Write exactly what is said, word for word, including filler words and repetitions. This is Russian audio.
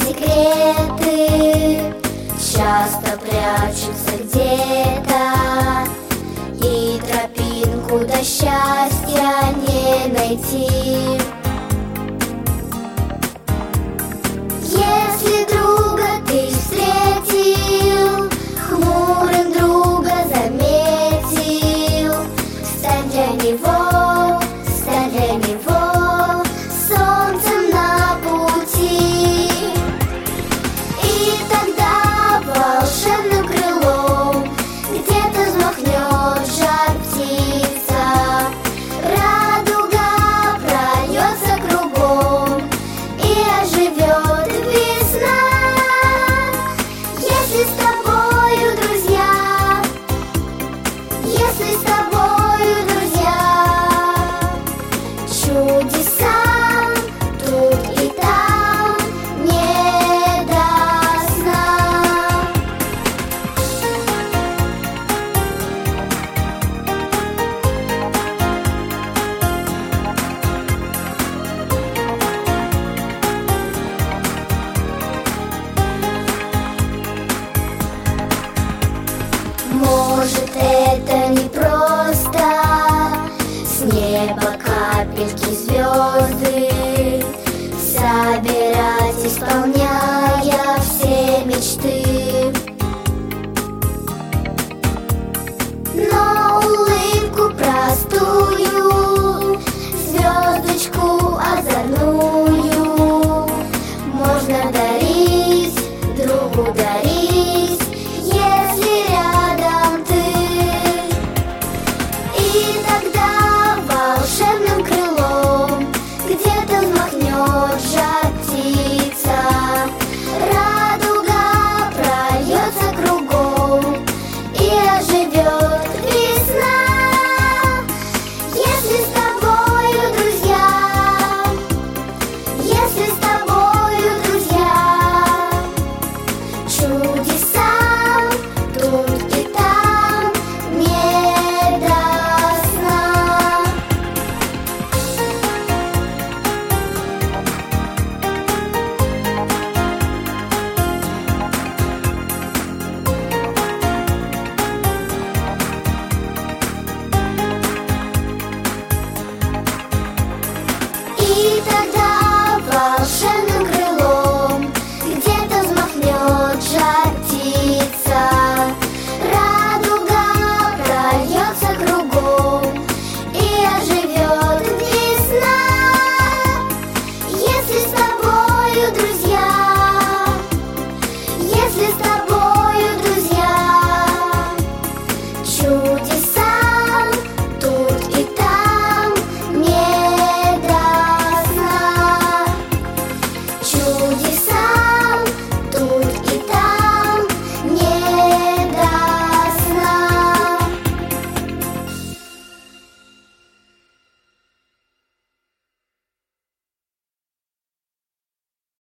секреты часто прячутся где-то, и тропинку до счастья не найти. Если друга ты встретил, хмурым друга заметил, стань для него, стань для него солнцем на пути. И тогда волшебным крылом где-то взмахнет жар птица, радуга прольется кругом и оживет весна. Если с тобою друзья, если с тобою друзья, чудеса тут и там не до сна. Может, это не просто с неба капельки звезды собирать, исполняя все мечты, но улыбку простую, звездочку озорную можно дарить, другу дарить, если рядом ты. И тогда волшебным крылом где-то взмахнет жар птица, радуга прольется кругом и оживет весна. Если с тобою друзья, если с тобою друзья, чудеса тут и там не до сна. И тогда